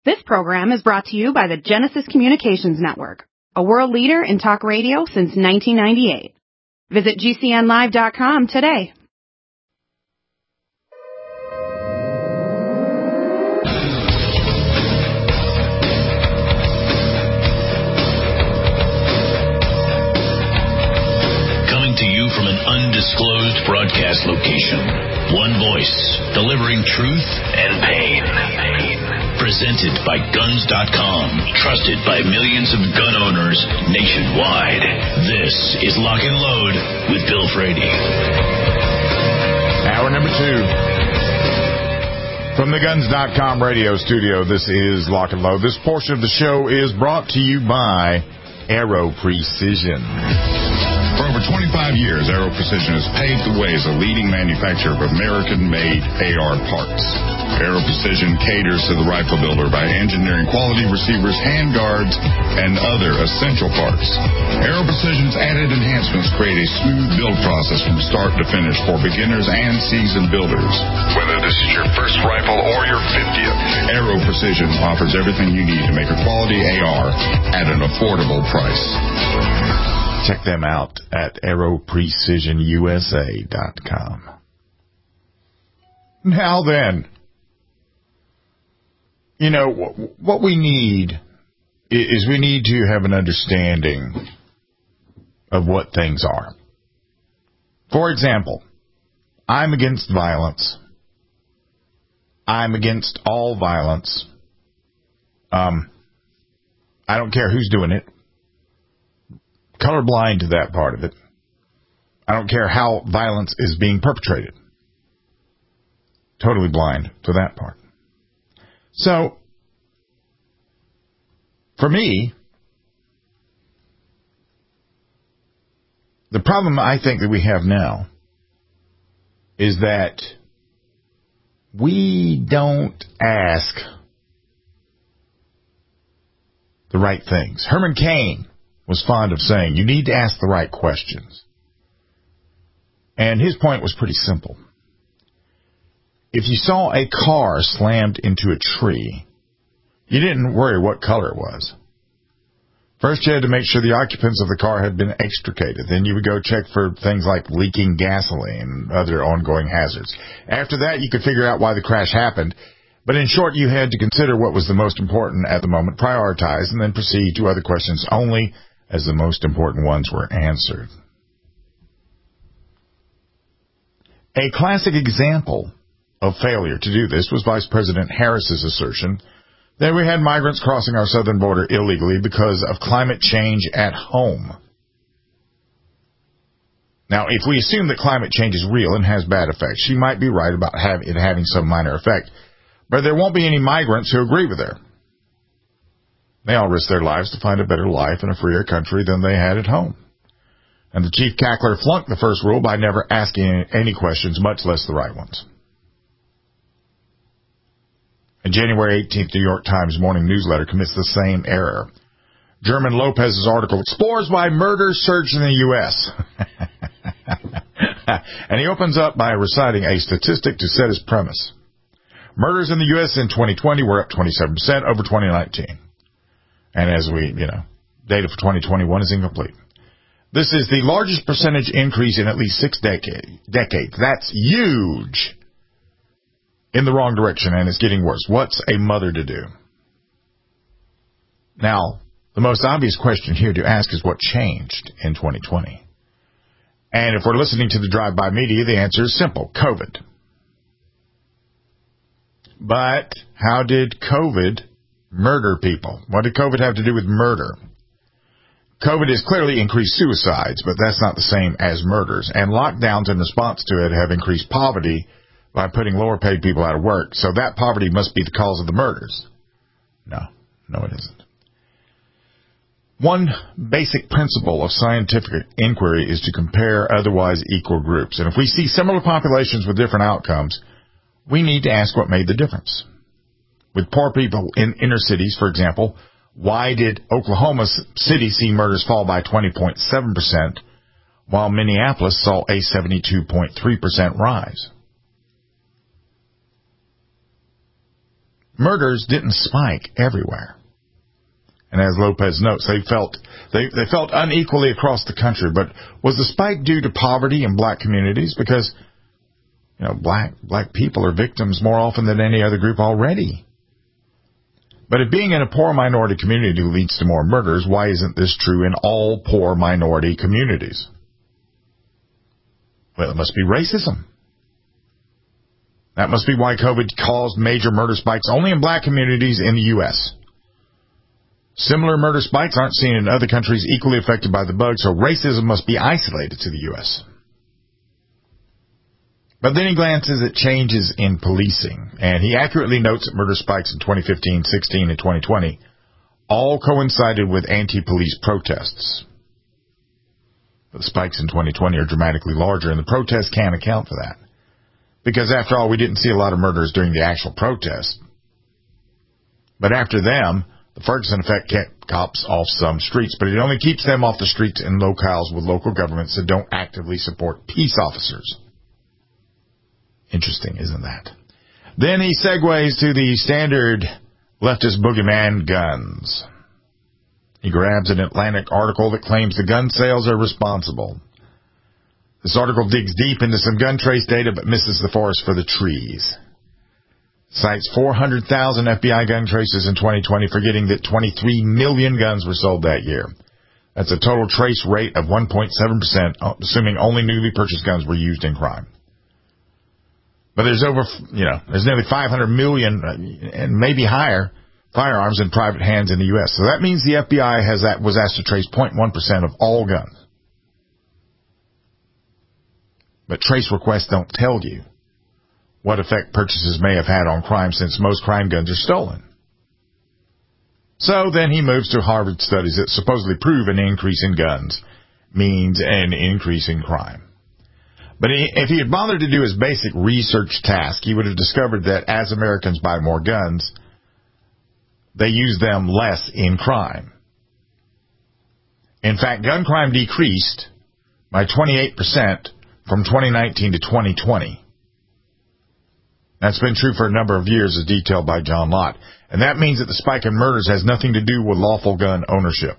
This program is brought to you by the Genesis Communications Network, a world leader in talk radio since 1998. Visit GCNlive.com today. Coming to you from an undisclosed broadcast location. One voice, delivering truth and pain. Presented by Guns.com, trusted by millions of gun owners nationwide. This is Lock and Load with Bill Frady. Hour number 2. From the Guns.com radio studio, this is Lock and Load. This portion of the show is brought to you by Aero Precision. For over 25 years, Aero Precision has paved the way as a leading manufacturer of American-made AR parts. Aero Precision caters to the rifle builder by engineering quality receivers, handguards, and other essential parts. Aero Precision's added enhancements create a smooth build process from start to finish for beginners and seasoned builders. Whether this is your first rifle or your 50th, Aero Precision offers everything you need to make a quality AR at an affordable price. Check them out at aeroprecisionusa.com. Now then, you know, what we need is we need to have an understanding of what things are. For example, I'm against violence. I'm against all violence. I don't care who's doing it. Colorblind to that part of it. I don't care how violence is being perpetrated. Totally blind to that part. So, for me, the problem I think that we have now is that we don't ask the right things. Herman Cain was fond of saying, you need to ask the right questions. And his point was pretty simple. If you saw a car slammed into a tree, you didn't worry what color it was. First, you had to make sure the occupants of the car had been extricated. Then you would go check for things like leaking gasoline and other ongoing hazards. After that, you could figure out why the crash happened. But in short, you had to consider what was the most important at the moment, prioritize, and then proceed to other questions only as the most important ones were answered. A classic example of failure to do this was Vice President Harris's assertion that we had migrants crossing our southern border illegally because of climate change at home. Now, if we assume that climate change is real and has bad effects, she might be right about it having some minor effect, but there won't be any migrants who agree with her. They all risk their lives to find a better life in a freer country than they had at home. And the chief cackler flunked the first rule by never asking any questions, much less the right ones. A January 18th New York Times morning newsletter commits the same error. German Lopez's article explores why murder surged in the U.S. And he opens up by reciting a statistic to set his premise. Murders in the U.S. in 2020 were up 27% over 2019. And as data for 2021 is incomplete. This is the largest percentage increase in at least 6 decades. That's huge. In the wrong direction, and it's getting worse. What's a mother to do? Now, the most obvious question here to ask is what changed in 2020? And if we're listening to the drive-by media, the answer is simple. COVID. But how did COVID murder people? What did COVID have to do with murder? COVID has clearly increased suicides, but that's not the same as murders. And lockdowns in response to it have increased poverty by putting lower-paid people out of work. So that poverty must be the cause of the murders. No, it isn't. One basic principle of scientific inquiry is to compare otherwise equal groups. And if we see similar populations with different outcomes, we need to ask what made the difference. With poor people in inner cities, for example, why did Oklahoma City see murders fall by 20.7%, while Minneapolis saw a 72.3% rise? murders didn't spike everywhere. And as Lopez notes, they felt unequally across the country. But was the spike due to poverty in black communities? Because, black people are victims more often than any other group already. But if being in a poor minority community leads to more murders, why isn't this true in all poor minority communities? Well, it must be racism. That must be why COVID caused major murder spikes only in black communities in the U.S. Similar murder spikes aren't seen in other countries equally affected by the bug, so racism must be isolated to the U.S. But then he glances at changes in policing, and he accurately notes that murder spikes in 2015, 16, and 2020 all coincided with anti-police protests. The spikes in 2020 are dramatically larger, and the protests can't account for that. Because, after all, we didn't see a lot of murders during the actual protest. But after them, the Ferguson effect kept cops off some streets, but it only keeps them off the streets in locales with local governments that don't actively support peace officers. Interesting, isn't that? Then he segues to the standard leftist boogeyman, guns. He grabs an Atlantic article that claims the gun sales are responsible. This article digs deep into some gun trace data but misses the forest for the trees. Cites 400,000 FBI gun traces in 2020, forgetting that 23 million guns were sold that year. That's a total trace rate of 1.7%, assuming only newly purchased guns were used in crime. But there's there's nearly 500 million and maybe higher firearms in private hands in the U.S. So that means the FBI was asked to trace 0.1% of all guns. But trace requests don't tell you what effect purchases may have had on crime, since most crime guns are stolen. So then he moves to Harvard studies that supposedly prove an increase in guns means an increase in crime. But if he had bothered to do his basic research task, he would have discovered that as Americans buy more guns, they use them less in crime. In fact, gun crime decreased by 28% from 2019 to 2020. That's been true for a number of years, as detailed by John Lott. And that means that the spike in murders has nothing to do with lawful gun ownership.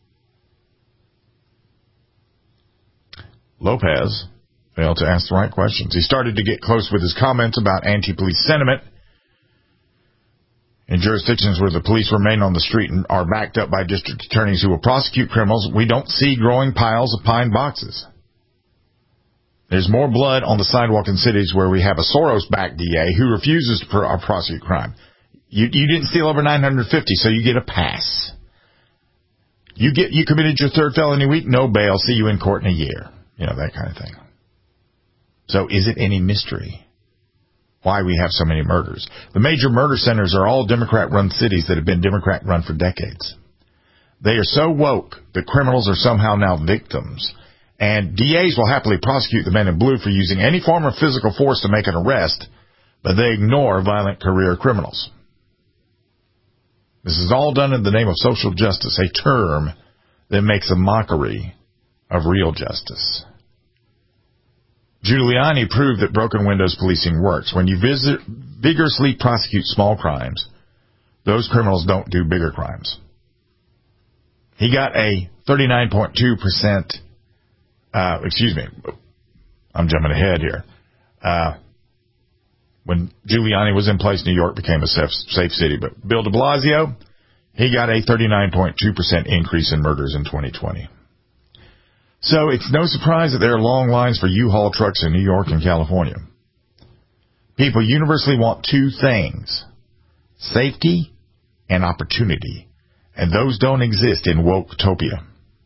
Lopez failed to ask the right questions. He started to get close with his comments about anti-police sentiment. In jurisdictions where the police remain on the street and are backed up by district attorneys who will prosecute criminals, we don't see growing piles of pine boxes. There's more blood on the sidewalk in cities where we have a Soros-backed DA who refuses to prosecute crime. You didn't steal over 950, so you get a pass. You committed your third felony week, no bail, see you in court in a year. That kind of thing. So is it any mystery why we have so many murders? The major murder centers are all Democrat-run cities that have been Democrat-run for decades. They are so woke that criminals are somehow now victims. And DAs will happily prosecute the men in blue for using any form of physical force to make an arrest, but they ignore violent career criminals. This is all done in the name of social justice, a term that makes a mockery of real justice. Giuliani proved that broken windows policing works. When you vigorously prosecute small crimes, those criminals don't do bigger crimes. He got a 39.2%. I'm jumping ahead here. When Giuliani was in place, New York became a safe city. But Bill de Blasio, he got a 39.2% increase in murders in 2020. So it's no surprise that there are long lines for U-Haul trucks in New York and California. People universally want two things: safety and opportunity. And those don't exist in woke-topia.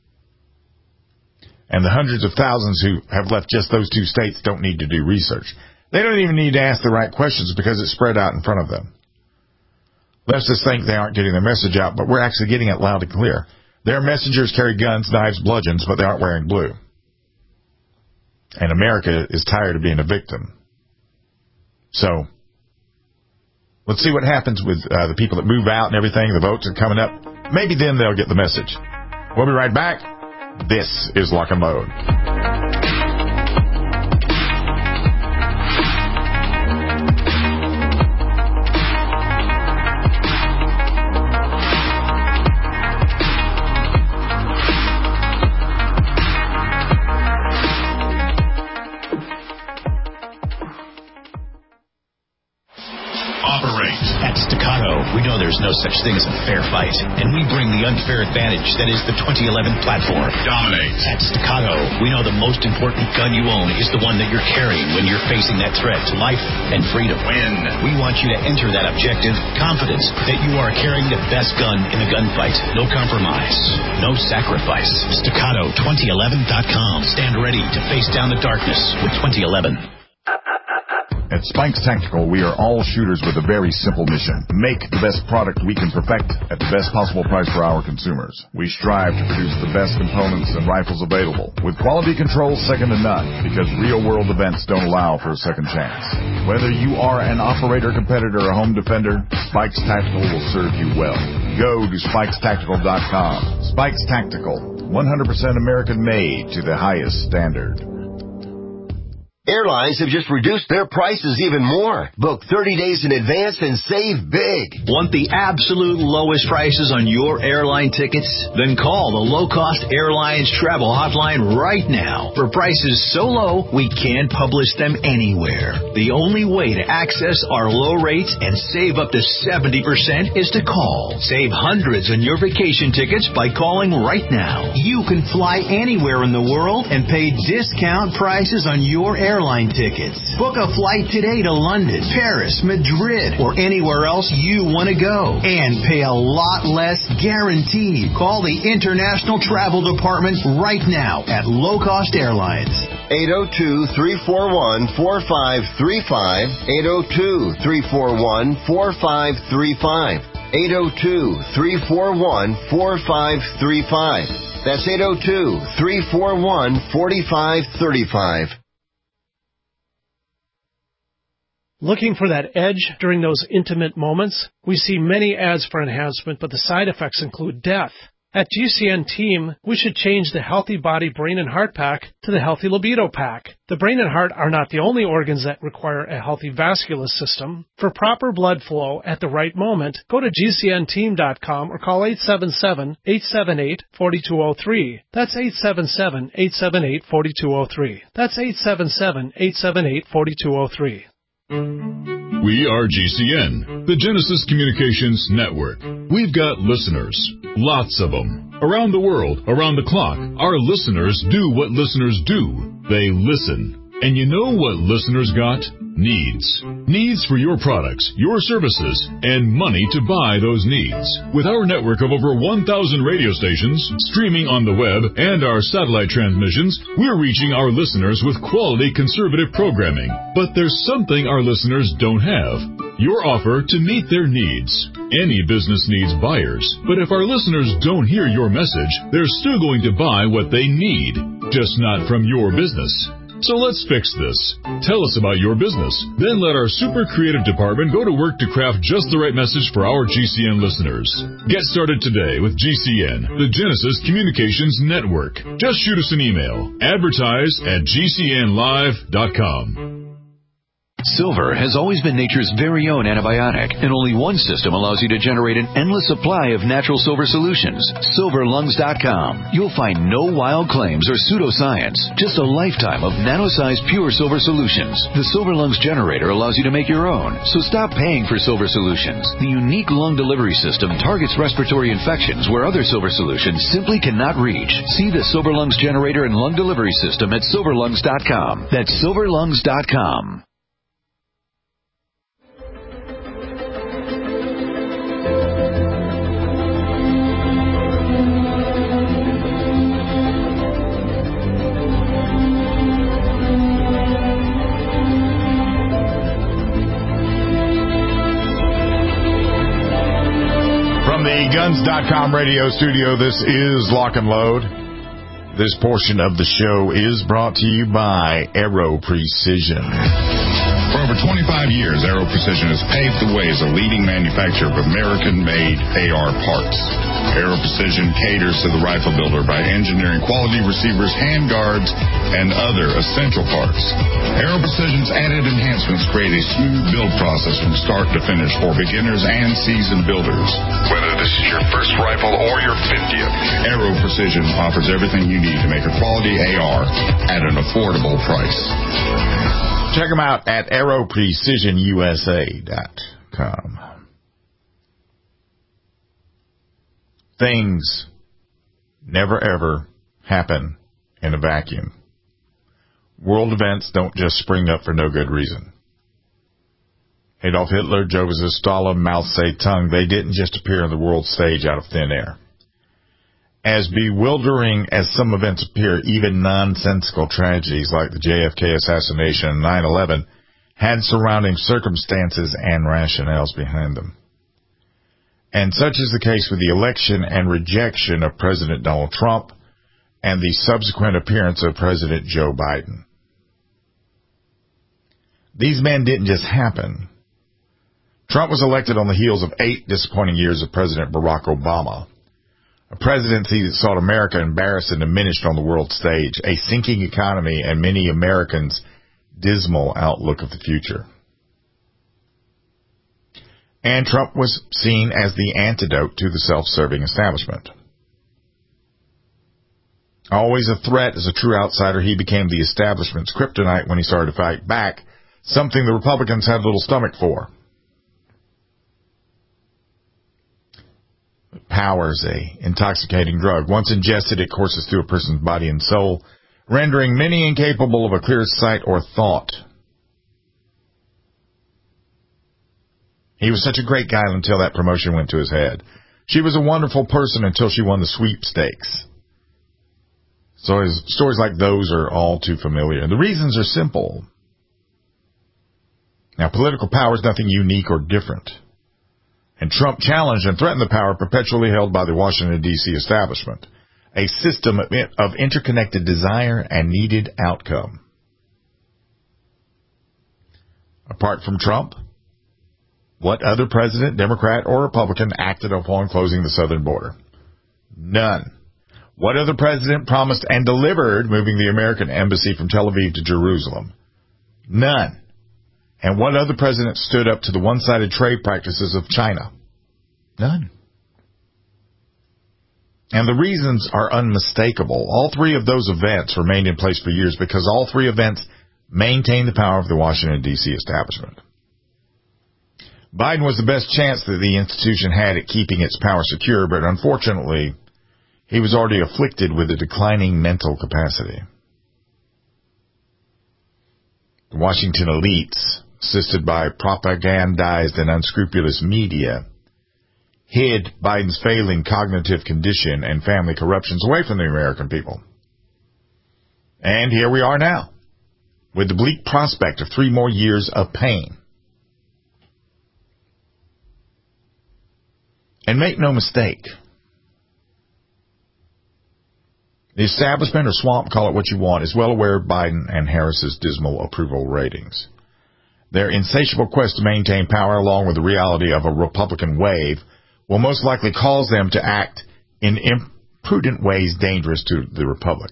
And the hundreds of thousands who have left just those two states don't need to do research. They don't even need to ask the right questions because it's spread out in front of them. Leftists think they aren't getting their message out, but we're actually getting it loud and clear. Their messengers carry guns, knives, bludgeons, but they aren't wearing blue. And America is tired of being a victim. So, let's see what happens with the people that move out and everything. The votes are coming up. Maybe then they'll get the message. We'll be right back. This is Lock and Load. know there's no such thing as a fair fight, and we bring the unfair advantage that is the 2011 platform. Dominate. At Staccato, we know the most important gun you own is the one that you're carrying when you're facing that threat to life and freedom. Win. We want you to enter that objective confident that you are carrying the best gun in the gunfight. No compromise, no sacrifice. Staccato2011.com. Stand ready to face down the darkness with 2011. At Spikes Tactical, we are all shooters with a very simple mission. Make the best product we can perfect at the best possible price for our consumers. We strive to produce the best components and rifles available, with quality control second to none, because real-world events don't allow for a second chance. Whether you are an operator, competitor, or home defender, Spikes Tactical will serve you well. Go to SpikesTactical.com. Spikes Tactical, 100% American-made to the highest standard. Airlines have just reduced their prices even more. Book 30 days in advance and save big. Want the absolute lowest prices on your airline tickets? Then call the Low Cost Airlines Travel Hotline right now. For prices so low, we can't publish them anywhere. The only way to access our low rates and save up to 70% is to call. Save hundreds on your vacation tickets by calling right now. You can fly anywhere in the world and pay discount prices on your airline tickets. Book a flight today to London, Paris, Madrid, or anywhere else you want to go, and pay a lot less guaranteed. Call the International Travel Department right now at Low Cost Airlines. 802-341-4535. 802-341-4535. 802-341-4535. That's 802-341-4535. Looking for that edge during those intimate moments? We see many ads for enhancement, but the side effects include death. At GCN Team, we should change the Healthy Body, Brain, and Heart Pack to the Healthy Libido Pack. The brain and heart are not the only organs that require a healthy vascular system. For proper blood flow at the right moment, go to GCNteam.com or call 877-878-4203. That's 877-878-4203. That's 877-878-4203. We are GCN, the Genesis Communications Network. We've got listeners, lots of them. Around the world, around the clock, our listeners do what listeners do. They listen. And you know what listeners got? Needs. Needs for your products, your services, and money to buy those needs. With our network of over 1,000 radio stations, streaming on the web, and our satellite transmissions, we're reaching our listeners with quality conservative programming. But there's something our listeners don't have. Your offer to meet their needs. Any business needs buyers, but if our listeners don't hear your message, they're still going to buy what they need, just not from your business. So let's fix this. Tell us about your business. Then let our super creative department go to work to craft just the right message for our GCN listeners. Get started today with GCN, the Genesis Communications Network. Just shoot us an email. Advertise@GCNlive.com. Silver has always been nature's very own antibiotic, and only one system allows you to generate an endless supply of natural silver solutions. SilverLungs.com. You'll find no wild claims or pseudoscience, just a lifetime of nano-sized pure silver solutions. The Silver Lungs generator allows you to make your own, so stop paying for silver solutions. The unique lung delivery system targets respiratory infections where other silver solutions simply cannot reach. See the Silver Lungs generator and lung delivery system at SilverLungs.com. That's SilverLungs.com. Guns.com radio studio, this is Lock and Load. This portion of the show is brought to you by Aero Precision. For over 25 years, Aero Precision has paved the way as a leading manufacturer of American-made AR parts. Aero Precision caters to the rifle builder by engineering quality receivers, handguards, and other essential parts. Aero Precision's added enhancements create a smooth build process from start to finish for beginners and seasoned builders. Whether this is your first rifle or your 50th, Aero Precision offers everything you need to make a quality AR at an affordable price. Check them out at AeroPrecisionUSA.com. Things never ever happen in a vacuum. World events don't just spring up for no good reason. Adolf Hitler, Joseph Stalin, Mao Zedong, they didn't just appear on the world stage out of thin air. As bewildering as some events appear, even nonsensical tragedies like the JFK assassination and 9/11 had surrounding circumstances and rationales behind them. And such is the case with the election and rejection of President Donald Trump and the subsequent appearance of President Joe Biden. These men didn't just happen. Trump was elected on the heels of 8 disappointing years of President Barack Obama, a presidency that saw America embarrassed and diminished on the world stage, a sinking economy, and many Americans' dismal outlook of the future. And Trump was seen as the antidote to the self-serving establishment. Always a threat as a true outsider, he became the establishment's kryptonite when he started to fight back, something the Republicans had little stomach for. Power's an intoxicating drug. Once ingested, it courses through a person's body and soul, rendering many incapable of a clear sight or thought. He was such a great guy until that promotion went to his head. She was a wonderful person until she won the sweepstakes. So stories like those are all too familiar. And the reasons are simple. Now, political power is nothing unique or different. And Trump challenged and threatened the power perpetually held by the Washington, D.C. establishment, a system of interconnected desire and needed outcome. Apart from Trump, what other president, Democrat or Republican, acted upon closing the southern border? None. What other president promised and delivered moving the American embassy from Tel Aviv to Jerusalem? None. And what other president stood up to the one-sided trade practices of China? None. And the reasons are unmistakable. All 3 of those events remained in place for years because all 3 events maintained the power of the Washington, D.C. establishment. Biden was the best chance that the institution had at keeping its power secure, but unfortunately, he was already afflicted with a declining mental capacity. The Washington elites, assisted by propagandized and unscrupulous media, hid Biden's failing cognitive condition and family corruptions away from the American people. And here we are now, with the bleak prospect of 3 more years of pain. And make no mistake, the establishment or swamp, call it what you want, is well aware of Biden and Harris's dismal approval ratings. Their insatiable quest to maintain power, along with the reality of a Republican wave, will most likely cause them to act in imprudent ways dangerous to the Republic.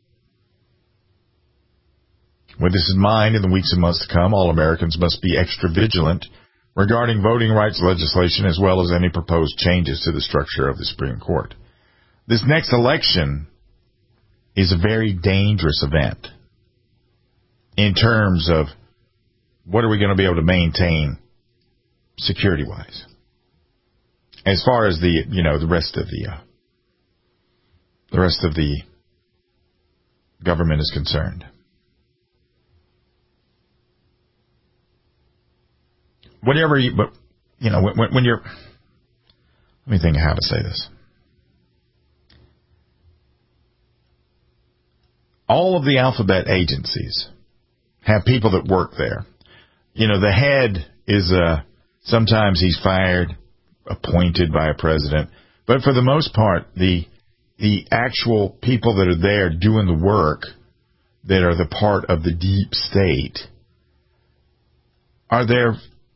With this in mind, in the weeks and months to come, all Americans must be extra vigilant regarding voting rights legislation as well as any proposed changes to the structure of the Supreme Court. This next election is a very dangerous event in terms of what are we going to be able to maintain security-wise. As far as the rest of the government is concerned. When you're, let me think of how to say this. All of the alphabet agencies have people that work there. The head is sometimes he's fired, appointed by a president, but for the most part, the actual people that are there doing the work, that are the part of the deep state, are there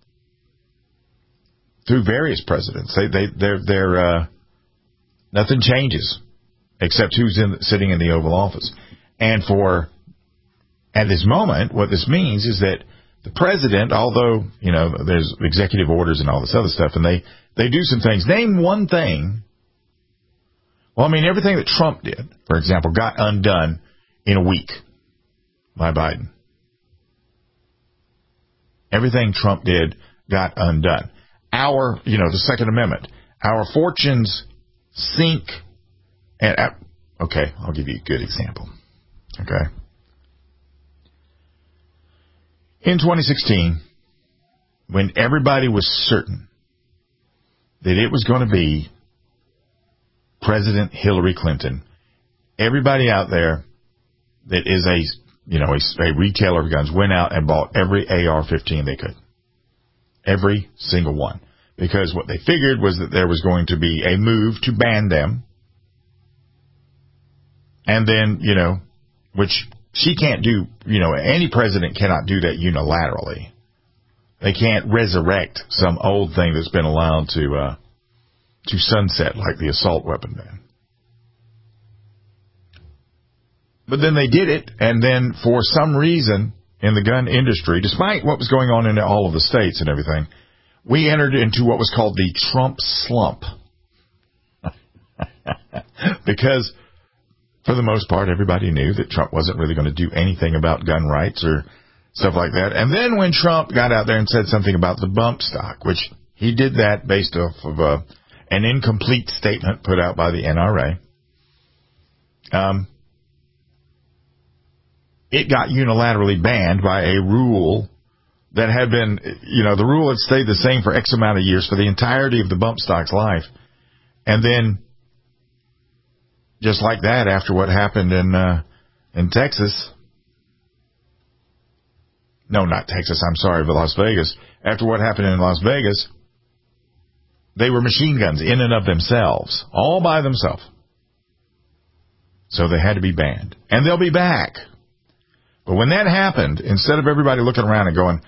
through various presidents. They're nothing changes except who's sitting in the Oval Office. And at this moment, what this means is that the president, although, there's executive orders and all this other stuff, and they do some things. Name one thing. Well, everything that Trump did, for example, got undone in a week by Biden. Everything Trump did got undone. The Second Amendment, our fortunes sink, and okay, I'll give you a good example. Okay. In 2016, when everybody was certain that it was going to be President Hillary Clinton, everybody out there that is a retailer of guns went out and bought every AR-15 they could. Every single one. Because what they figured was that there was going to be a move to ban them. And then, which she can't do, any president cannot do that unilaterally. They can't resurrect some old thing that's been allowed to sunset, like the assault weapon ban. But then they did it, and then for some reason in the gun industry, despite what was going on in all of the states and everything, we entered into what was called the Trump slump. Because for the most part, everybody knew that Trump wasn't really going to do anything about gun rights or stuff like that. And then when Trump got out there and said something about the bump stock, which he did that based off of an incomplete statement put out by the NRA, it got unilaterally banned by a rule that had been, the rule had stayed the same for X amount of years for the entirety of the bump stock's life. And then, just like that, after what happened in Texas, no, not Texas, I'm sorry, but Las Vegas. After what happened in Las Vegas, they were machine guns in and of themselves, all by themselves. So they had to be banned. And they'll be back. But when that happened, instead of everybody looking around and going,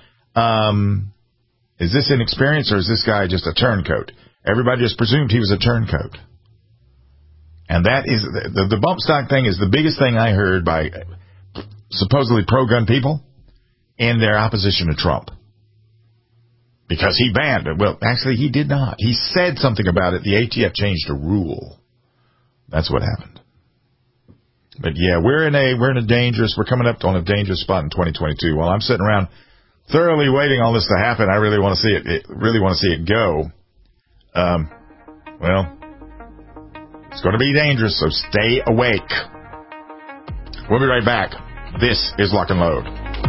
is this inexperience or is this guy just a turncoat? Everybody just presumed he was a turncoat. And that is, the bump stock thing is the biggest thing I heard by supposedly pro-gun people in their opposition to Trump. Because he banned it. Well, actually, he did not. He said something about it. The ATF changed a rule. That's what happened. But yeah, we're coming up on a dangerous spot in 2022. While I'm sitting around thoroughly waiting all this to happen, I really want to see it go. Well, it's going to be dangerous, so stay awake. We'll be right back. This is Lock and Load.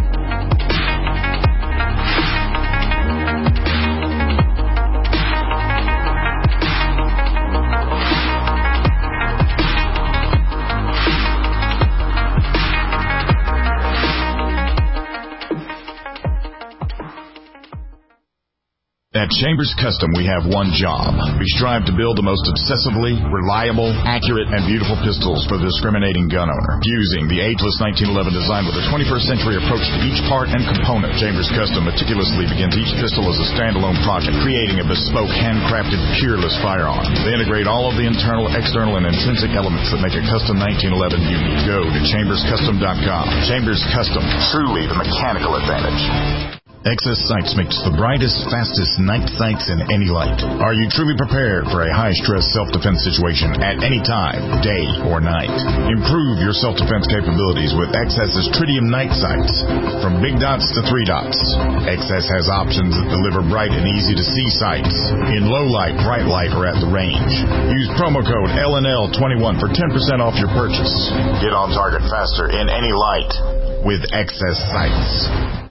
At Chambers Custom, we have one job. We strive to build the most obsessively, reliable, accurate, and beautiful pistols for the discriminating gun owner. Using the ageless 1911 design with a 21st century approach to each part and component, Chambers Custom meticulously begins each pistol as a standalone project, creating a bespoke, handcrafted, peerless firearm. They integrate all of the internal, external, and intrinsic elements that make a custom 1911 unique. Go to chamberscustom.com. Chambers Custom, truly the mechanical advantage. XS Sights makes the brightest, fastest night sights in any light. Are you truly prepared for a high-stress self-defense situation at any time, day or night? Improve your self-defense capabilities with XS's Tritium night sights. From big dots to 3 dots, XS has options that deliver bright and easy-to-see sights in low light, bright light, or at the range. Use promo code LNL21 for 10% off your purchase. Get on target faster in any light with XS Sights.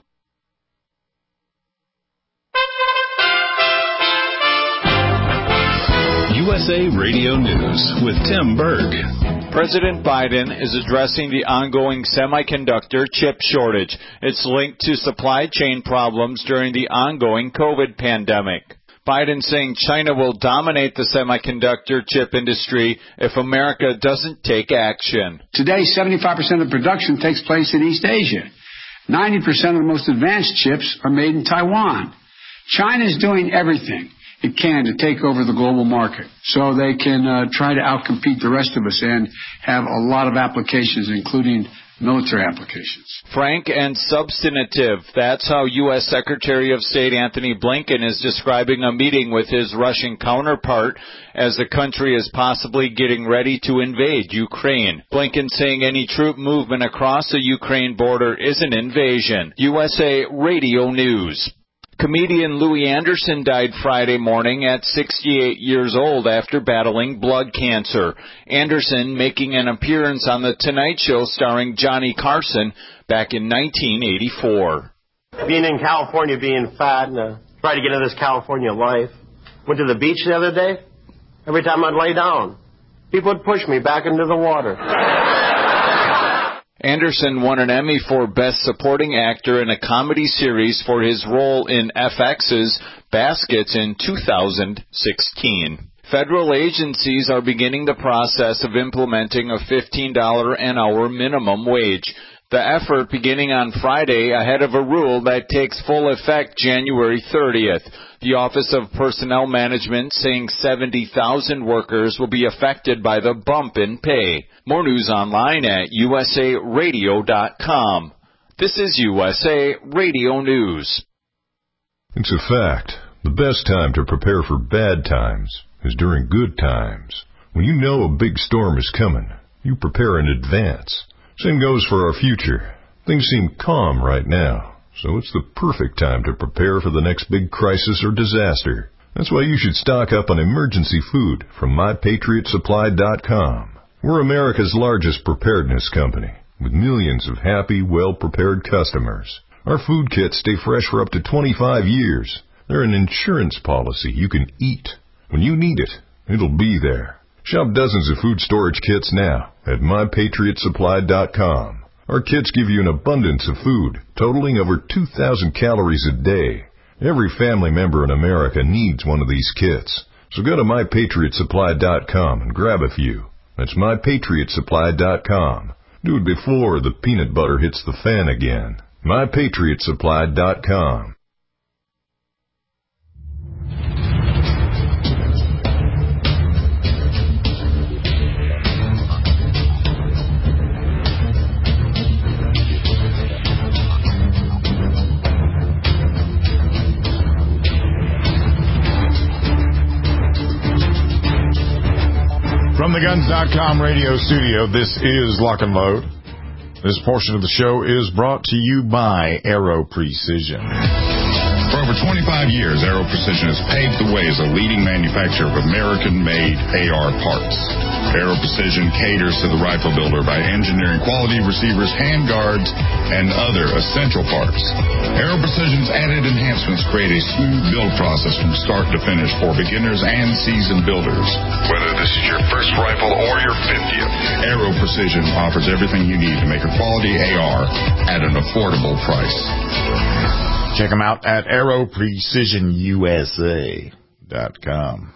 USA Radio News with Tim Berg. President Biden is addressing the ongoing semiconductor chip shortage. It's linked to supply chain problems during the ongoing COVID pandemic. Biden saying China will dominate the semiconductor chip industry if America doesn't take action. Today, 75% of production takes place in East Asia. 90% of the most advanced chips are made in Taiwan. China is doing everything it can to take over the global market so they can try to outcompete the rest of us and have a lot of applications, including military applications. Frank and substantive. That's how U.S. Secretary of State Anthony Blinken is describing a meeting with his Russian counterpart as the country is possibly getting ready to invade Ukraine. Blinken saying any troop movement across the Ukraine border is an invasion. USA Radio News. Comedian Louis Anderson died Friday morning at 68 years old after battling blood cancer. Anderson making an appearance on The Tonight Show starring Johnny Carson back in 1984. Being in California, being fat, and trying to get into this California life. Went to the beach the other day. Every time I'd lay down, people would push me back into the water. Anderson won an Emmy for Best Supporting Actor in a Comedy Series for his role in FX's Baskets in 2016. Federal agencies are beginning the process of implementing a $15 an hour minimum wage. The effort beginning on Friday ahead of a rule that takes full effect January 30th. The Office of Personnel Management saying 70,000 workers will be affected by the bump in pay. More news online at usaradio.com. This is USA Radio News. It's a fact. The best time to prepare for bad times is during good times. When you know a big storm is coming, you prepare in advance. Same goes for our future. Things seem calm right now, so it's the perfect time to prepare for the next big crisis or disaster. That's why you should stock up on emergency food from MyPatriotSupply.com. We're America's largest preparedness company, with millions of happy, well-prepared customers. Our food kits stay fresh for up to 25 years. They're an insurance policy you can eat. When you need it, it'll be there. Shop dozens of food storage kits now at MyPatriotSupply.com. Our kits give you an abundance of food, totaling over 2,000 calories a day. Every family member in America needs one of these kits. So go to MyPatriotSupply.com and grab a few. That's MyPatriotSupply.com. Do it before the peanut butter hits the fan again. MyPatriotSupply.com. From the Guns.com radio studio, this is Lock and Load. This portion of the show is brought to you by Aero Precision. For over 25 years, Aero Precision has paved the way as a leading manufacturer of American-made AR parts. Aero Precision caters to the rifle builder by engineering quality receivers, handguards, and other essential parts. Aero Precision's added enhancements create a smooth build process from start to finish for beginners and seasoned builders. Whether this is your first rifle or your 50th, Aero Precision offers everything you need to make a quality AR at an affordable price. Check them out at AeroPrecisionUSA.com.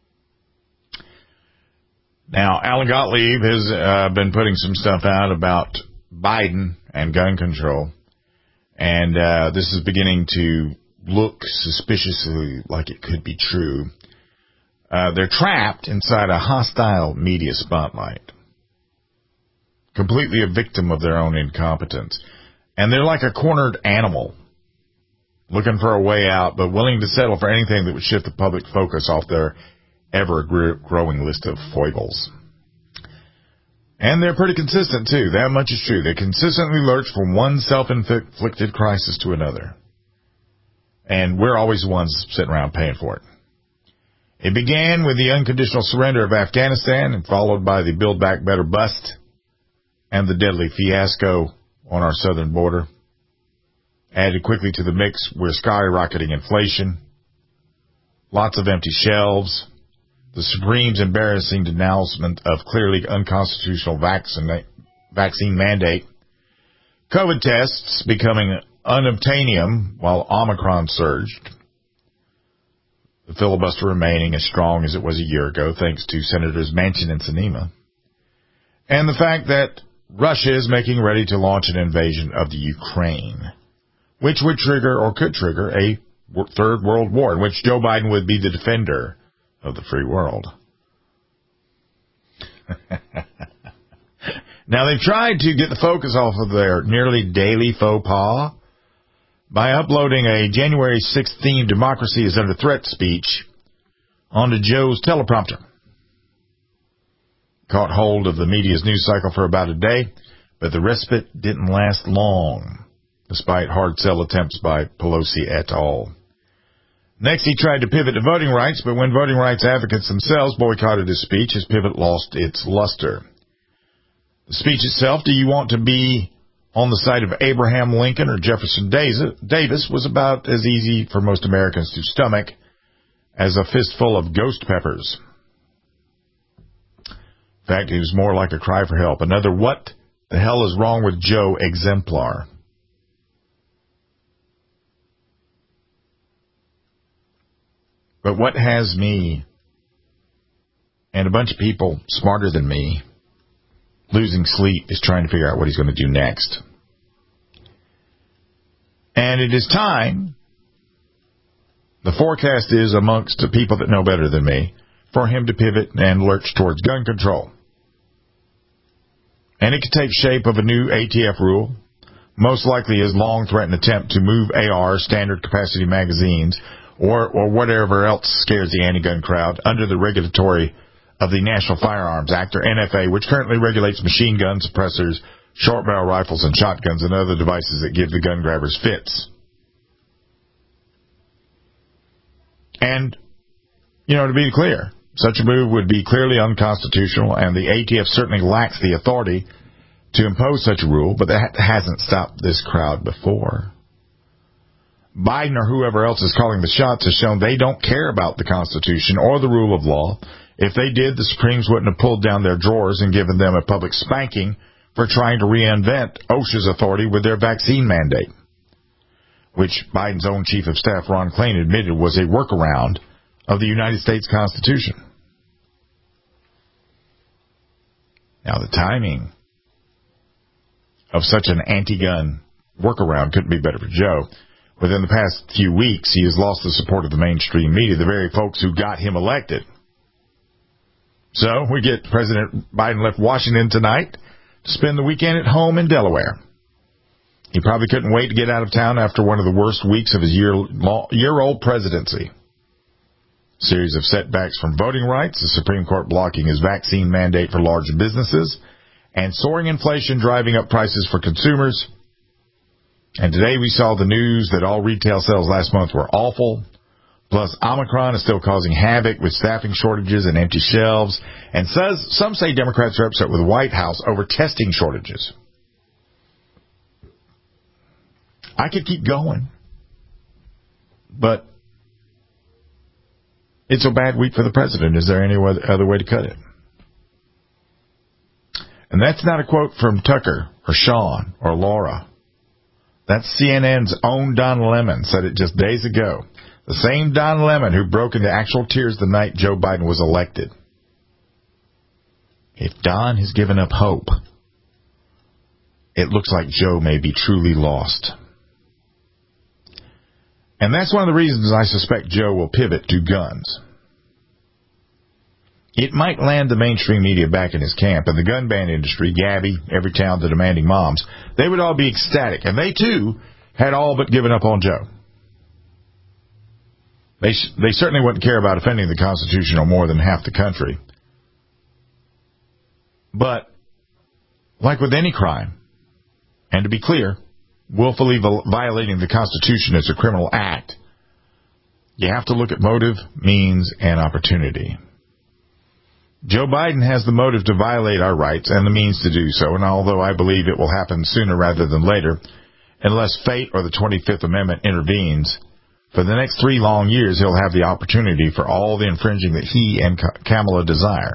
Now, Alan Gottlieb has been putting some stuff out about Biden and gun control, and this is beginning to look suspiciously like it could be true. They're trapped inside a hostile media spotlight, completely a victim of their own incompetence, and they're like a cornered animal, looking for a way out, but willing to settle for anything that would shift the public focus off their ever-growing list of foibles. And they're pretty consistent, too. That much is true. They consistently lurch from one self-inflicted crisis to another. And we're always the ones sitting around paying for it. It began with the unconditional surrender of Afghanistan and followed by the Build Back Better bust and the deadly fiasco on our southern border. Added quickly to the mix were skyrocketing inflation, lots of empty shelves, the Supreme's embarrassing denouncement of clearly unconstitutional vaccine mandate, COVID tests becoming unobtainium while Omicron surged, the filibuster remaining as strong as it was a year ago thanks to Senators Manchin and Sinema, and the fact that Russia is making ready to launch an invasion of the Ukraine, which would trigger or could trigger a third world war in which Joe Biden would be the defender of the free world. Now, they've tried to get the focus off of their nearly daily faux pas by uploading a January 6th themed Democracy is Under Threat speech onto Joe's teleprompter. Caught hold of the media's news cycle for about a day, but the respite didn't last long, despite hard-sell attempts by Pelosi et al. Next, he tried to pivot to voting rights, but when voting rights advocates themselves boycotted his speech, his pivot lost its luster. The speech itself, do you want to be on the side of Abraham Lincoln or Jefferson Davis, was about as easy for most Americans to stomach as a fistful of ghost peppers. In fact, it was more like a cry for help. Another what the hell is wrong with Joe exemplar. But what has me and a bunch of people smarter than me losing sleep is trying to figure out what he's going to do next. And it is time, the forecast is amongst the people that know better than me, for him to pivot and lurch towards gun control. And it could take shape of a new ATF rule, most likely his long-threatened attempt to move AR, standard capacity magazines, or whatever else scares the anti-gun crowd, under the regulatory of the National Firearms Act, or NFA, which currently regulates machine guns, suppressors, short-barrel rifles, and shotguns, and other devices that give the gun grabbers fits. And, to be clear, such a move would be clearly unconstitutional, and the ATF certainly lacks the authority to impose such a rule, but that hasn't stopped this crowd before. Biden or whoever else is calling the shots has shown they don't care about the Constitution or the rule of law. If they did, the Supremes wouldn't have pulled down their drawers and given them a public spanking for trying to reinvent OSHA's authority with their vaccine mandate, which Biden's own chief of staff, Ron Klain, admitted was a workaround of the United States Constitution. Now, the timing of such an anti-gun workaround couldn't be better for Joe. Within the past few weeks, he has lost the support of the mainstream media, the very folks who got him elected. So we get President Biden left Washington tonight to spend the weekend at home in Delaware. He probably couldn't wait to get out of town after one of the worst weeks of his year-old presidency. A series of setbacks from voting rights, the Supreme Court blocking his vaccine mandate for large businesses, and soaring inflation driving up prices for consumers. And today we saw the news that all retail sales last month were awful. Plus, Omicron is still causing havoc with staffing shortages and empty shelves. And some say Democrats are upset with the White House over testing shortages. I could keep going, but it's a bad week for the president. Is there any other way to cut it? And that's not a quote from Tucker or Sean or Laura. That's CNN's own Don Lemon said it just days ago. The same Don Lemon who broke into actual tears the night Joe Biden was elected. If Don has given up hope, it looks like Joe may be truly lost. And that's one of the reasons I suspect Joe will pivot to guns. It might land the mainstream media back in his camp, and the gun ban industry, Gabby, Everytown, the demanding moms, they would all be ecstatic. And they, too, had all but given up on Joe. They certainly wouldn't care about offending the Constitution or more than half the country. But, like with any crime, and to be clear, willfully violating the Constitution is a criminal act, you have to look at motive, means, and opportunity. Joe Biden has the motive to violate our rights and the means to do so, and although I believe it will happen sooner rather than later, unless fate or the 25th Amendment intervenes, for the next 3 long years he'll have the opportunity for all the infringing that he and Kamala desire.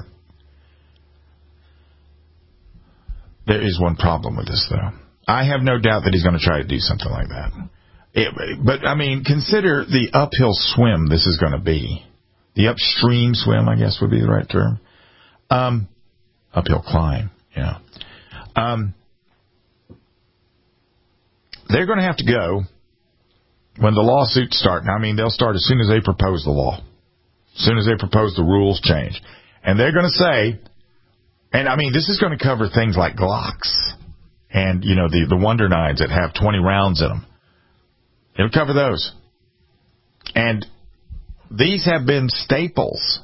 There is one problem with this, though. I have no doubt that he's going to try to do something like that. But, consider the uphill swim this is going to be. The upstream swim, I guess, would be the right term. Uphill climb, yeah. They're going to have to go when the lawsuits start. Now, they'll start as soon as they propose the law. As soon as they propose the rules change. And they're going to say, and this is going to cover things like Glocks and, the Wonder Nines that have 20 rounds in them. It'll cover those. And these have been staples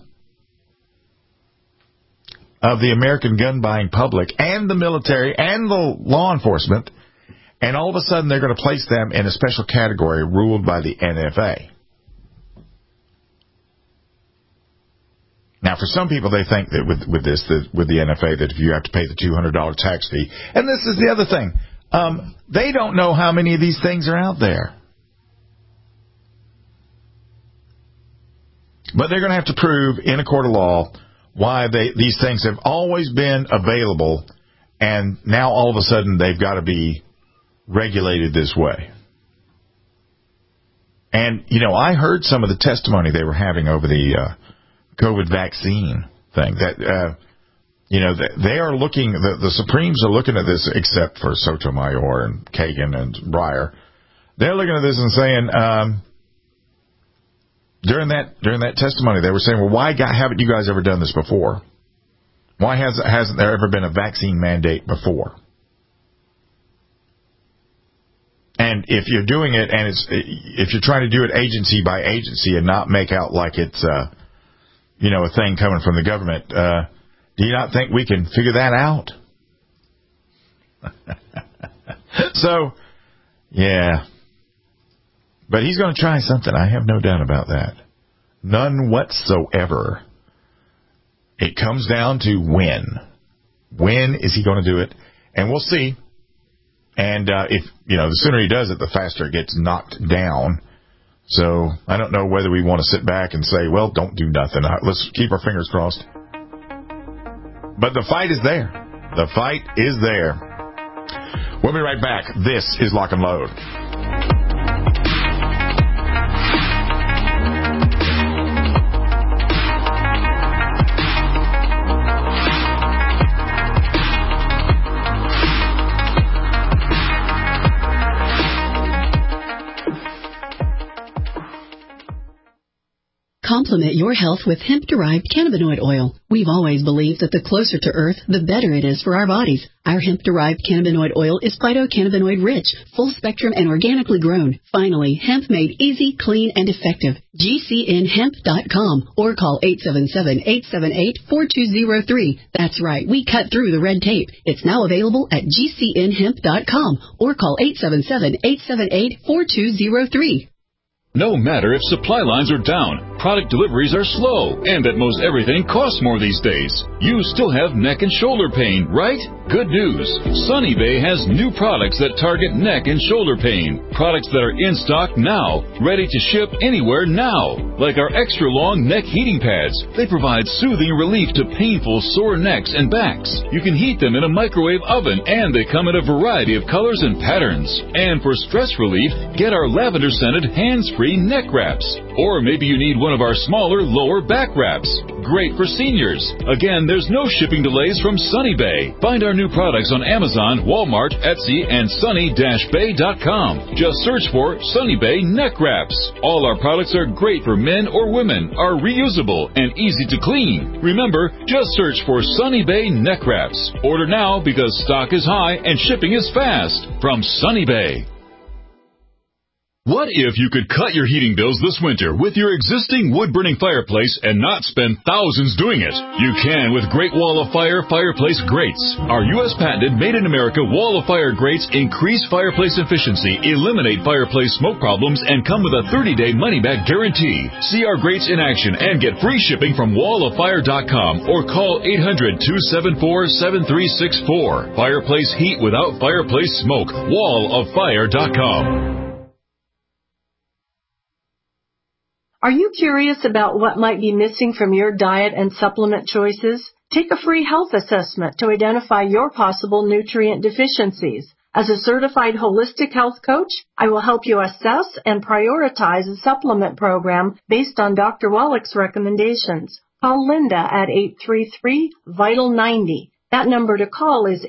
of the American gun buying public and the military and the law enforcement, and all of a sudden they're going to place them in a special category ruled by the NFA. Now, for some people, they think that with the NFA, that if you have to pay the $200 tax fee, and this is the other thing, they don't know how many of these things are out there. But they're going to have to prove in a court of law why these things have always been available, and now all of a sudden they've got to be regulated this way. And, I heard some of the testimony they were having over the COVID vaccine thing. That, they are looking, the Supremes are looking at this, except for Sotomayor and Kagan and Breyer. They're looking at this and saying, during that testimony, they were saying, well, why haven't you guys ever done this before? Why hasn't there ever been a vaccine mandate before? And if you're doing it, and if you're trying to do it agency by agency and not make out like it's a thing coming from the government, do you not think we can figure that out? So, yeah. But he's going to try something. I have no doubt about that. None whatsoever. It comes down to when. When is he going to do it? And we'll see. And if the sooner he does it, the faster it gets knocked down. So I don't know whether we want to sit back and say, well, don't do nothing. Let's keep our fingers crossed. But the fight is there. The fight is there. We'll be right back. This is Lock and Load. Complement your health with hemp-derived cannabinoid oil. We've always believed that the closer to Earth, the better it is for our bodies. Our hemp-derived cannabinoid oil is phytocannabinoid-rich, full-spectrum, and organically grown. Finally, hemp made easy, clean, and effective. GCNhemp.com or call 877-878-4203. That's right, we cut through the red tape. It's now available at GCNhemp.com or call 877-878-4203. No matter if supply lines are down, product deliveries are slow, and that most everything costs more these days, you still have neck and shoulder pain, right? Good news. Sunny Bay has new products that target neck and shoulder pain. Products that are in stock now, ready to ship anywhere now. Like our extra long neck heating pads. They provide soothing relief to painful sore necks and backs. You can heat them in a microwave oven, and they come in a variety of colors and patterns. And for stress relief, get our lavender scented hands-free neck wraps. Or maybe you need one of our smaller lower back wraps. Great for seniors. Again, there's no shipping delays from Sunny Bay. Find our new products on Amazon, Walmart, Etsy, and sunny-bay.com. Just search for Sunny Bay neck wraps. All our products are great for men or women, are reusable, and easy to clean. Remember, just search for Sunny Bay neck wraps. Order now because stock is high and shipping is fast. From Sunny Bay. What if you could cut your heating bills this winter with your existing wood-burning fireplace and not spend thousands doing it? You can with Great Wall of Fire fireplace grates. Our U.S. patented made-in-America Wall of Fire grates increase fireplace efficiency, eliminate fireplace smoke problems, and come with a 30-day money-back guarantee. See our grates in action and get free shipping from walloffire.com or call 800-274-7364. Fireplace heat without fireplace smoke. walloffire.com. Are you curious about what might be missing from your diet and supplement choices? Take a free health assessment to identify your possible nutrient deficiencies. As a certified holistic health coach, I will help you assess and prioritize a supplement program based on Dr. Wallach's recommendations. Call Linda at 833-VITAL-90. That number to call is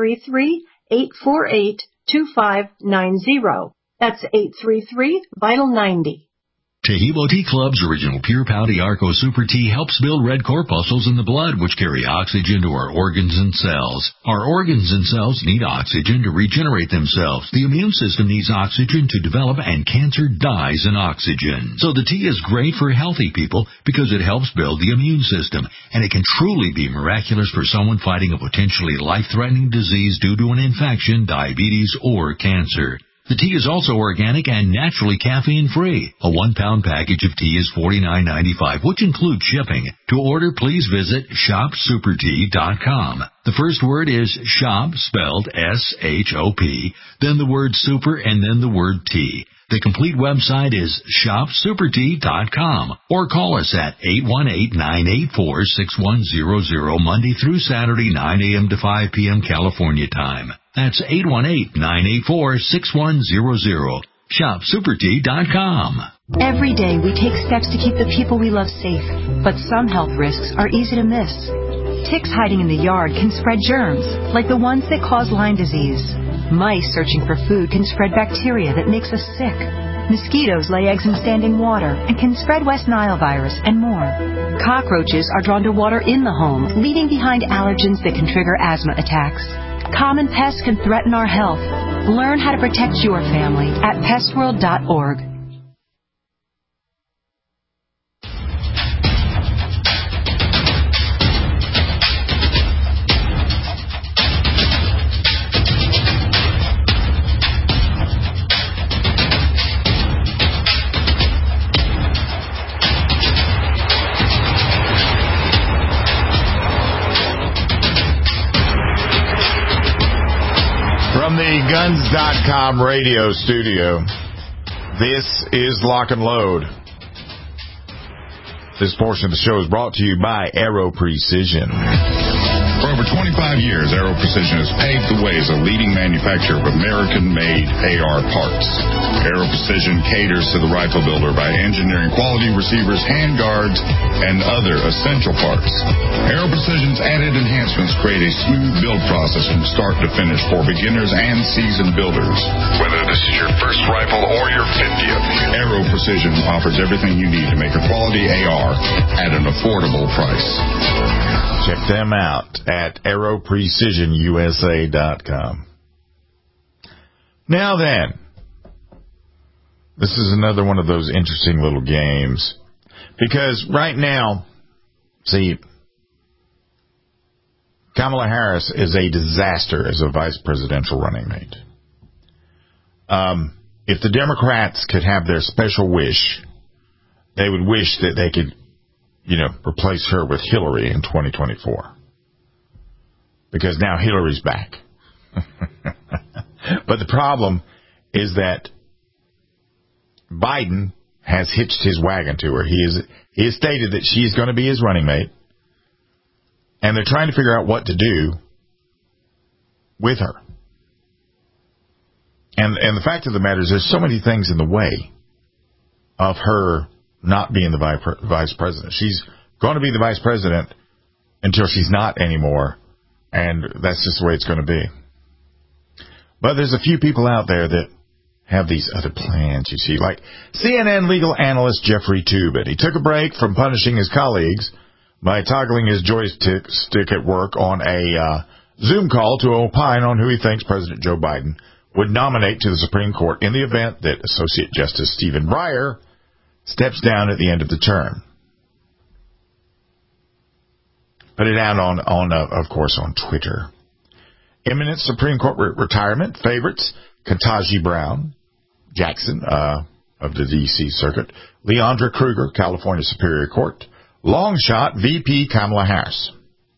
833-848-2590. That's 833-VITAL-90. Taheebo Tea Club's original Pure Pau Arco Super Tea helps build red corpuscles in the blood, which carry oxygen to our organs and cells. Our organs and cells need oxygen to regenerate themselves. The immune system needs oxygen to develop, and cancer dies in oxygen. So the tea is great for healthy people because it helps build the immune system, and it can truly be miraculous for someone fighting a potentially life-threatening disease due to an infection, diabetes, or cancer. The tea is also organic and naturally caffeine-free. A 1-pound package of tea is $49.95, which includes shipping. To order, please visit shopsupertea.com. The first word is shop, spelled S-H-O-P, then the word super, and then the word tea. The complete website is shopsupertea.com, or call us at 818-984-6100 Monday through Saturday, 9 a.m. to 5 p.m. California time. That's 818-984-6100. shopsupertea.com. Every day we take steps to keep the people we love safe, but some health risks are easy to miss. Ticks hiding in the yard can spread germs, like the ones that cause Lyme disease. Mice searching for food can spread bacteria that makes us sick. Mosquitoes lay eggs in standing water and can spread West Nile virus and more. Cockroaches are drawn to water in the home, leaving behind allergens that can trigger asthma attacks. Common pests can threaten our health. Learn how to protect your family at pestworld.org. From the Guns.com radio studio, this is Lock and Load. This portion of the show is brought to you by Aero Precision. For over 25 years, Aero Precision has paved the way as a leading manufacturer of American-made AR parts. Aero Precision caters to the rifle builder by engineering quality receivers, handguards, and other essential parts. Aero Precision's added enhancements create a smooth build process from start to finish for beginners and seasoned builders. Whether this is your first rifle or your 50th, Aero Precision offers everything you need to make a quality AR at an affordable price. Check them out at aeroprecisionusa.com. Now then, this is another one of those interesting little games. Because right now, see, Kamala Harris is a disaster as a vice presidential running mate. If the Democrats could have their special wish, they would wish that they could, replace her with Hillary in 2024. Because now Hillary's back. But the problem is that Biden has hitched his wagon to her. He has stated that she's going to be his running mate. And they're trying to figure out what to do with her. And the fact of the matter is there's so many things in the way of her not being the vice president. She's going to be the vice president until she's not anymore, and that's just the way it's going to be. But there's a few people out there that have these other plans, you see, like CNN legal analyst Jeffrey Toobin. He took a break from punishing his colleagues by toggling his joystick at work on a Zoom call to opine on who he thinks President Joe Biden would nominate to the Supreme Court in the event that Associate Justice Stephen Breyer steps down at the end of the term. Put it out of course, on Twitter. Imminent Supreme Court retirement favorites: Ketanji Brown Jackson of the D.C. Circuit, Leandra Kruger, California Superior Court, long shot VP Kamala Harris.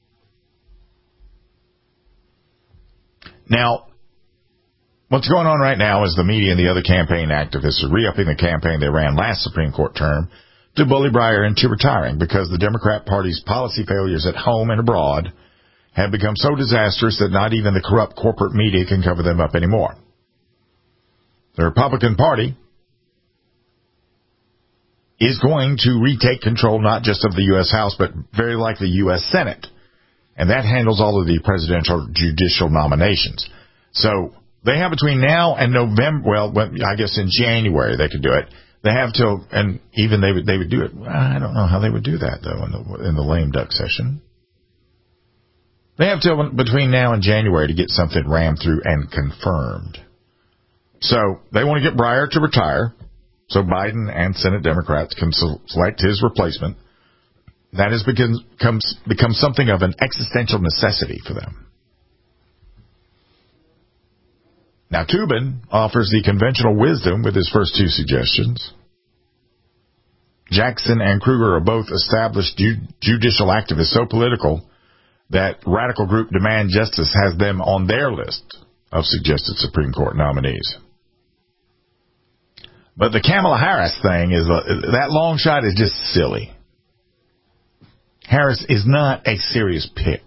Now, what's going on right now is the media and the other campaign activists are re-upping the campaign they ran last Supreme Court term to bully Breyer into retiring because the Democrat Party's policy failures at home and abroad have become so disastrous that not even the corrupt corporate media can cover them up anymore. The Republican Party is going to retake control not just of the U.S. House, but very likely the U.S. Senate. And that handles all of the presidential judicial nominations. So they have between now and November, I guess in January they could do it. They have till, and even they would do it. I don't know how they would do that, though, in the lame duck session. They have till between now and January to get something rammed through and confirmed. So they want to get Breyer to retire so Biden and Senate Democrats can select his replacement. That has become something of an existential necessity for them. Now, Toobin offers the conventional wisdom with his first two suggestions. Jackson and Kruger are both established judicial activists so political that Radical Group Demand Justice has them on their list of suggested Supreme Court nominees. But the Kamala Harris thing is, that long shot is just silly. Harris is not a serious pick.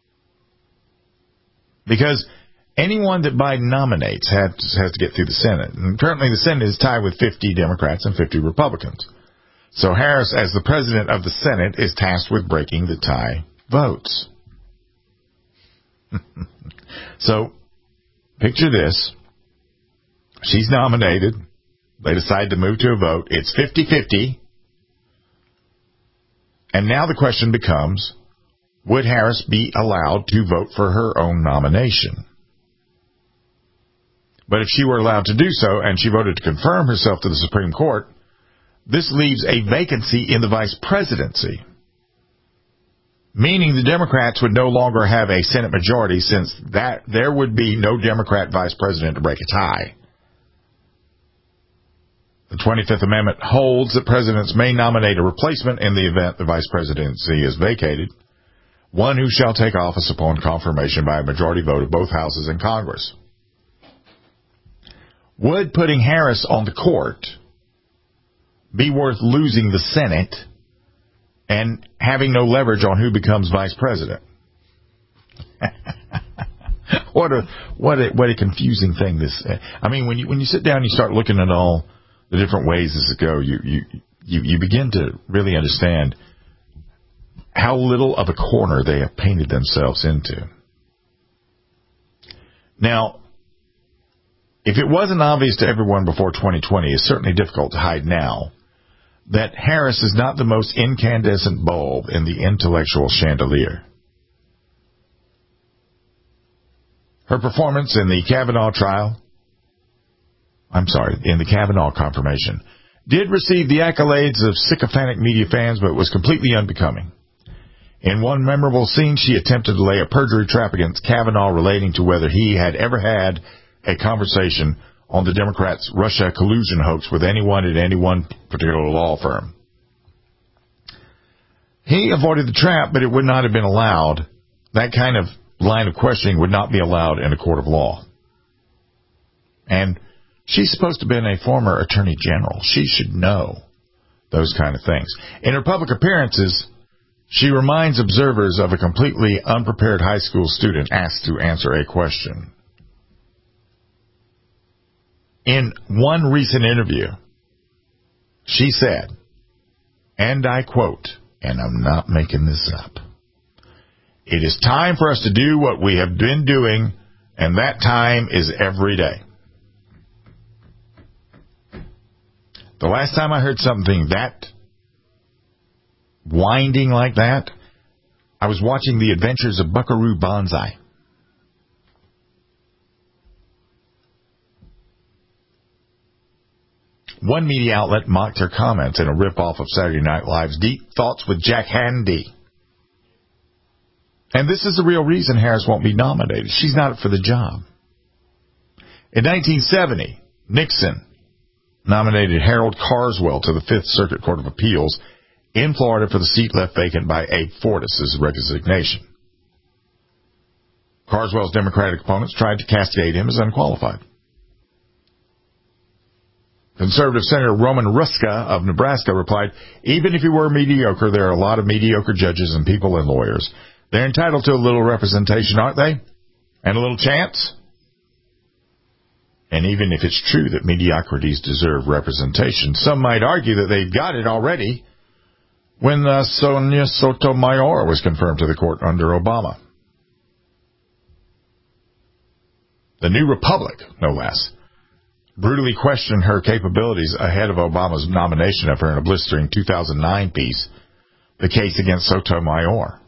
Because anyone that Biden nominates has to get through the Senate. And currently the Senate is tied with 50 Democrats and 50 Republicans. So Harris, as the president of the Senate, is tasked with breaking the tie votes. So, picture this. She's nominated. They decide to move to a vote. It's 50-50. And now the question becomes, would Harris be allowed to vote for her own nomination? But if she were allowed to do so, and she voted to confirm herself to the Supreme Court, this leaves a vacancy in the vice presidency, meaning the Democrats would no longer have a Senate majority, since that there would be no Democrat vice president to break a tie. The 25th Amendment holds that presidents may nominate a replacement in the event the vice presidency is vacated, one who shall take office upon confirmation by a majority vote of both houses in Congress. Would putting Harris on the court be worth losing the Senate and having no leverage on who becomes vice president? What a confusing thing this. I mean, when you sit down and you start looking at all the different ways this could go, you begin to really understand how little of a corner they have painted themselves into. Now, if it wasn't obvious to everyone before 2020, it's certainly difficult to hide now that Harris is not the most incandescent bulb in the intellectual chandelier. Her performance in the Kavanaugh in the Kavanaugh confirmation, did receive the accolades of sycophantic media fans, but was completely unbecoming. In one memorable scene, she attempted to lay a perjury trap against Kavanaugh relating to whether he had ever had a conversation on the Democrats' Russia collusion hoax with anyone at any one particular law firm. He avoided the trap, but it would not have been allowed. That kind of line of questioning would not be allowed in a court of law. And she's supposed to have been a former attorney general. She should know those kind of things. In her public appearances, she reminds observers of a completely unprepared high school student asked to answer a question. In one recent interview, she said, and I quote, and I'm not making this up, "It is time for us to do what we have been doing, and that time is every day." The last time I heard something that winding like that, I was watching The Adventures of Buckaroo Banzai. One media outlet mocked her comments in a ripoff of Saturday Night Live's Deep Thoughts with Jack Handey. And this is the real reason Harris won't be nominated. She's not for the job. In 1970, Nixon nominated Harold Carswell to the Fifth Circuit Court of Appeals in Florida for the seat left vacant by Abe Fortas's resignation. Carswell's Democratic opponents tried to castigate him as unqualified. Conservative Senator Roman Ruska of Nebraska replied, "Even if he were mediocre, there are a lot of mediocre judges and people and lawyers. They're entitled to a little representation, aren't they? And a little chance? And even if it's true that mediocrities deserve representation, some might argue that they've got it already when Sonia Sotomayor was confirmed to the court under Obama." The New Republic, no less, brutally questioned her capabilities ahead of Obama's nomination of her in a blistering 2009 piece, The Case Against Sotomayor.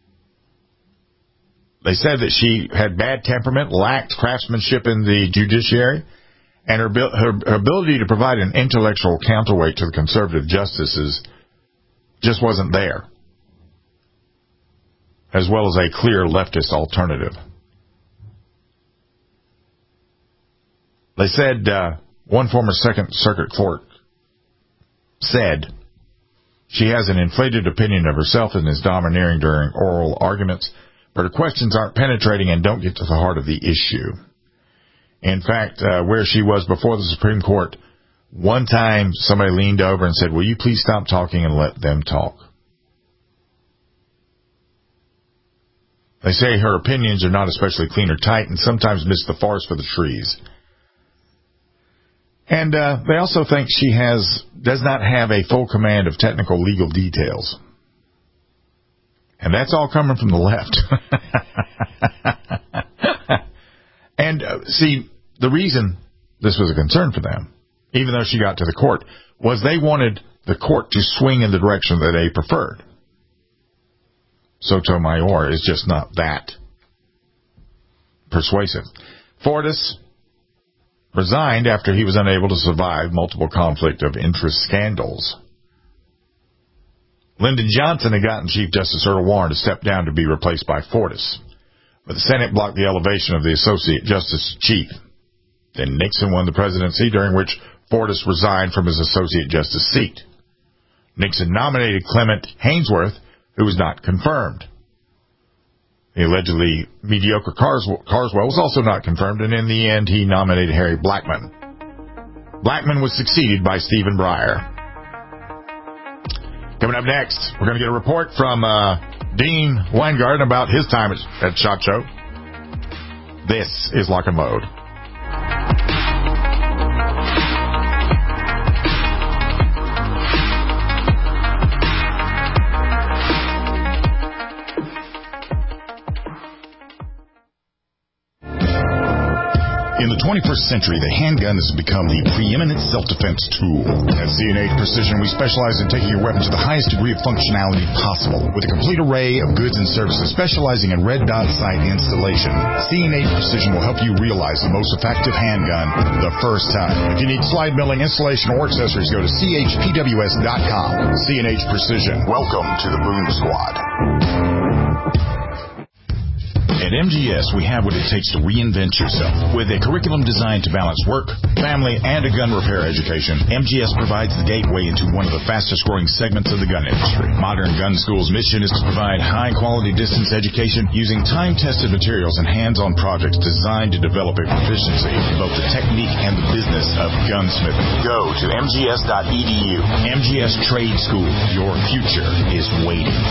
They said that she had bad temperament, lacked craftsmanship in the judiciary, and her ability to provide an intellectual counterweight to the conservative justices just wasn't there, as well as a clear leftist alternative. They said one former Second Circuit clerk said she has an inflated opinion of herself and is domineering during oral arguments, but her questions aren't penetrating and don't get to the heart of the issue. In fact, where she was before the Supreme Court, one time somebody leaned over and said, "Will you please stop talking and let them talk?" They say her opinions are not especially clean or tight and sometimes miss the forest for the trees. And they also think she does not have a full command of technical legal details. And that's all coming from the left. And see, the reason this was a concern for them, even though she got to the court, was they wanted the court to swing in the direction that they preferred. Sotomayor is just not that persuasive. Fortas resigned after he was unable to survive multiple conflict of interest scandals. Lyndon Johnson had gotten Chief Justice Earl Warren to step down to be replaced by Fortas, but the Senate blocked the elevation of the Associate Justice Chief. Then Nixon won the presidency, during which Fortas resigned from his Associate Justice seat. Nixon nominated Clement Hainsworth, who was not confirmed. The allegedly mediocre Carswell was also not confirmed, and in the end, he nominated Harry Blackmun. Blackmun was succeeded by Stephen Breyer. Coming up next, we're going to get a report from Dean Weingarten about his time at SHOT Show. This is Lock and Load. In the 21st century, the handgun has become the preeminent self-defense tool. At C&H Precision, we specialize in taking your weapon to the highest degree of functionality possible. With a complete array of goods and services specializing in red dot sight installation, C&H Precision will help you realize the most effective handgun the first time. If you need slide milling, installation, or accessories, go to chpws.com. C&H Precision. Welcome to the Boom Squad. At MGS, we have what it takes to reinvent yourself. With a curriculum designed to balance work, family, and a gun repair education, MGS provides the gateway into one of the fastest-growing segments of the gun industry. Modern Gun School's mission is to provide high-quality distance education using time-tested materials and hands-on projects designed to develop a proficiency in both the technique and the business of gunsmithing. Go to mgs.edu. MGS Trade School. Your future is waiting.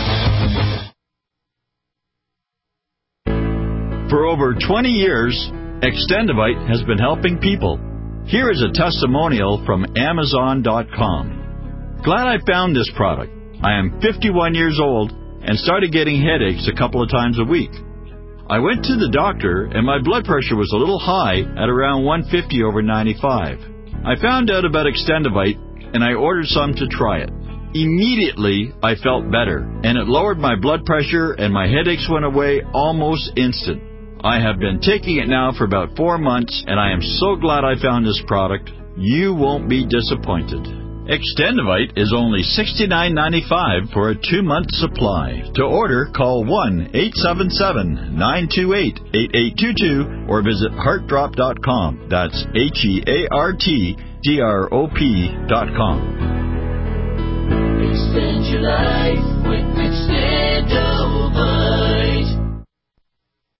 For over 20 years, Extendivite has been helping people. Here is a testimonial from Amazon.com. Glad I found this product. I am 51 years old and started getting headaches a couple of times a week. I went to the doctor and my blood pressure was a little high at around 150/95. I found out about Extendivite and I ordered some to try it. Immediately, I felt better, and it lowered my blood pressure and my headaches went away almost instant. I have been taking it now for about 4 months, and I am so glad I found this product. You won't be disappointed. Extendivite is only $69.95 for a 2-month supply. To order, call 1-877-928-8822 or visit heartdrop.com. That's HEARTDROP.com. Extend your life with Extendivite.